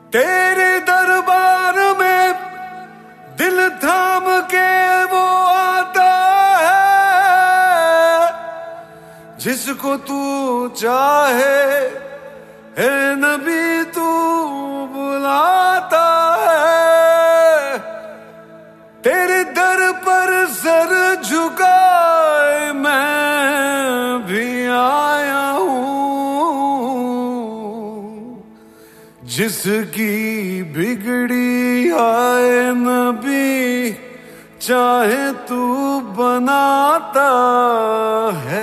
तेरे दरबार में दिल थाम के वो आता है जिसको तू चाहे, है नबी तू बुलाता है। तेरे दर पर सर झुकाए मैं भी आया हूँ, जिसकी बिगड़ी आए नबी चाहे तू बनाता है।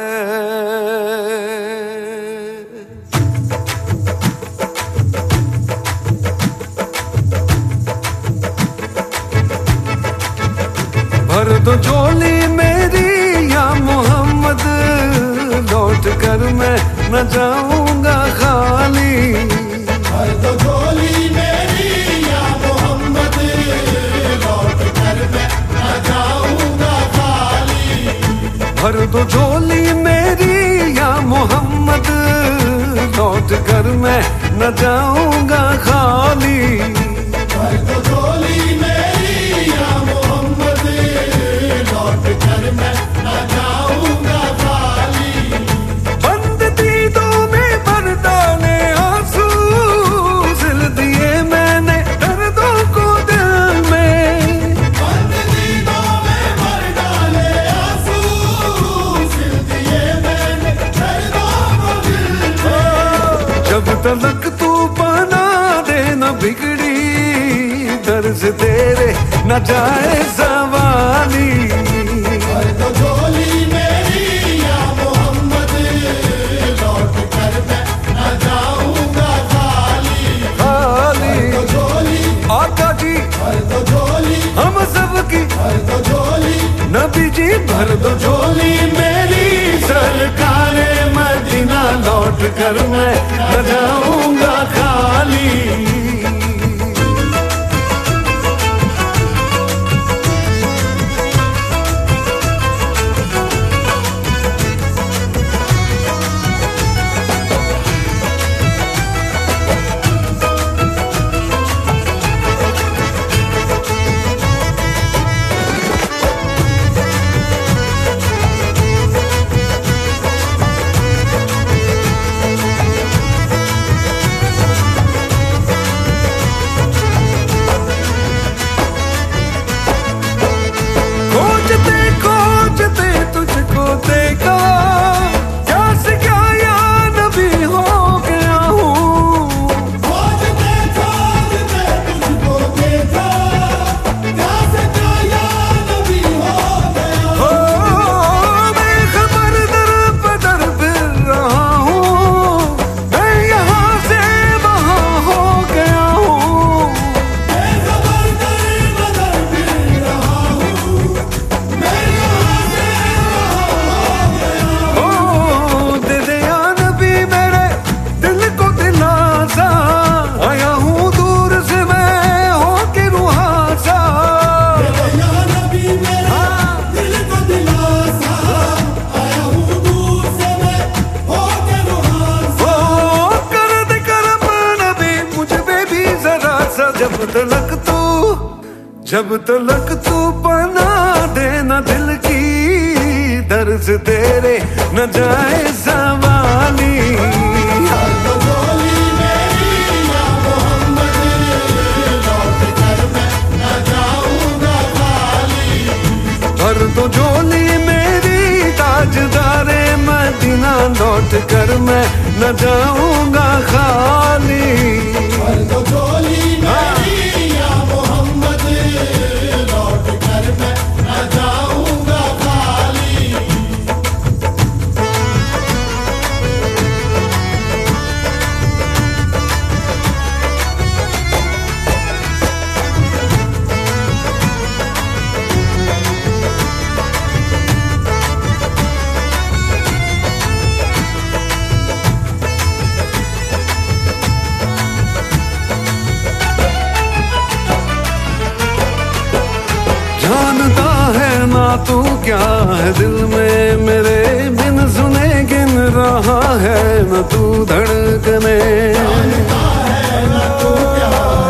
भर दो झोली मेरी या मोहम्मद, लौट कर मैं न जाऊंगा खाली। भर दो झोली मेरी या मोहम्मद, लौट कर मैं न जाऊंगा खाली। भर दो झोली मेरी या मोहम्मद, लौट कर मैं न जाऊंगा खाली। भर दो झोली मेरी या मोहम्मद, लौट कर मैं न जाऊंगा खाली। बंद दीदों में भर डाले आंसू, सिल दिए मैंने दर्दों को दिल में। बंद दीदों में भर डाले आंसू, सिल दिए मैंने दर्दों को दिल में। जब तलक तू बना दे न बिगड़ी दर्द तेरे न जाए सवाली। भर दो झोली मेरी या मोहम्मद, लौट कर मैं न जाऊंगा खाली। खाली भर दो झोली आका जी, भर दो झोली हम सबकी भर दो झोली। नबी जी भर दो झोली मेरी सरकारे मदीना, लौट कर मैं न जाऊंगा खाली। खोजते तुझको देखा, क्या से क्या या नबी हो गया हूँ। खोजते खोजते तुझको देखा, क्या से क्या या नबी हो गया। हो मैं खबर दर बदर फिर रहा हूँ, मैं यहाँ से वहाँ हो गया हूँ। मैं खबर दर बदर फिर रहा हूँ, मैं यहाँ से वहाँ हो गया। ओ दे दे या नबी मेरे दिल को दिलासा, आया हूँ दूर से मैं होके रुहासा। या नबी मेरा दिल को दिलासा, आया हूँ दूर से मैं होके रुहासा। ओ कर दे करम नबी मुझ पे भी जरा सा, जब तलक तू बना देना दिल की दर्द तेरे न जाए सवाली। भर दो झोली मेरी या मोहम्मद, लौट कर मैं न जाऊंगा खाली। भर दो झोली मेरी ताजदारे मदीना, लौट कर मैं न जाऊंगा खाली। भर दो झोली मेरी या मोहम्मद, लौट कर मैं न जाऊंगा खाली। जानता है ना तू क्या है दिल में मेरे, बिन सुने गिन रहा है न तू धड़कने। जानता है न तू क्या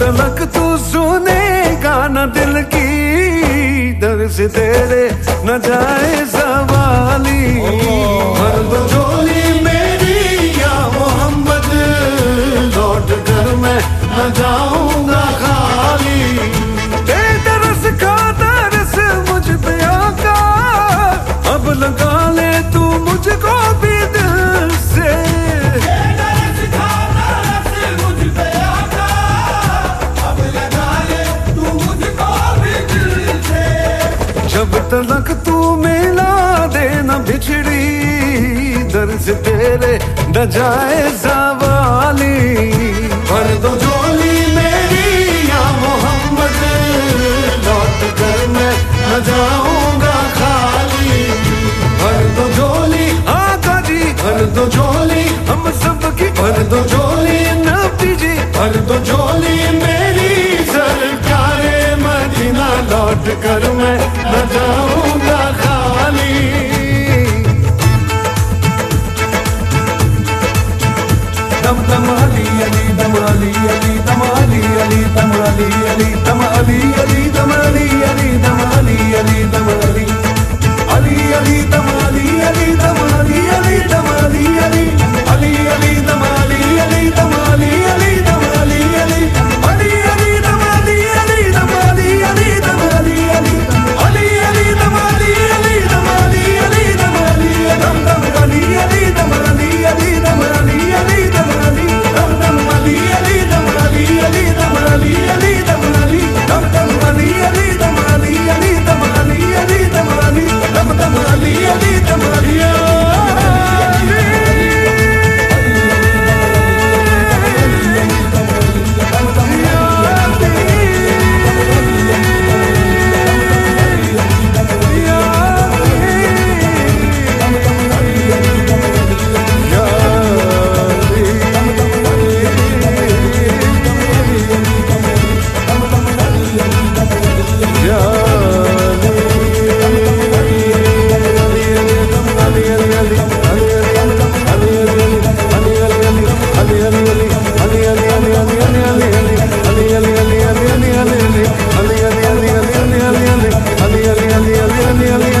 तलक तू सुनेगा न दिल की दर से तेरे न जाए सवाली। भर दो झोली मेरी या मोहम्मद, लौट कर मैं न जाऊंगा खाली। तरस का तरस मुझ पे आका, अब लगा ले तू मुझको भी दिल से। तरस का तरस मुझ पे आका, अब लगा ले तू मुझको भी दिल से। जब तलक तू मिला देना बिछड़ी दर से तेरे न जाए सवाली। भर दो झोली मेरी या मोहम्मद, लौट कर मैं न जाऊंगा खाली। भर दो झोली आका जी, भर दो झोली हम सबकी, भर दो झोली नबी जी, भर दो झोली मेरी सरकारे मदीना, लौट कर मैं न जाऊंगा खाली। दम दम अली अली दम अली अली दम अली अली दम अली अली दम अली अली दम अली अली दम अली अली दम अली अली अली दम अली अली दम अली अली दम अली अली अली अली दम अली अली दम अली अली दम अली अली अली अली दम अली अली दम अली अली दम अली अली अली अली दम अली अली दम अली अली दम अली दम दम अली अली दम अली अली दम अली अली दम अली दम दम अली अली दम अली अली दम अली अली दम अली दम दम अली अली दम अली अली दम अली अली दम अली दम दम अली अली दम अली Ali